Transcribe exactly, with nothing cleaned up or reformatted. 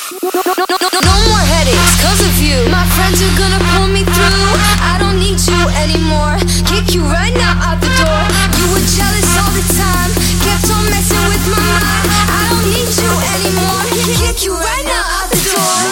No more headaches, cause of you. My friends are gonna pull me through. I don't need you anymore. Kick you right now out the door. You were jealous all the time, kept on messing with my mind. I don't need you anymore. Kick you right now out the door.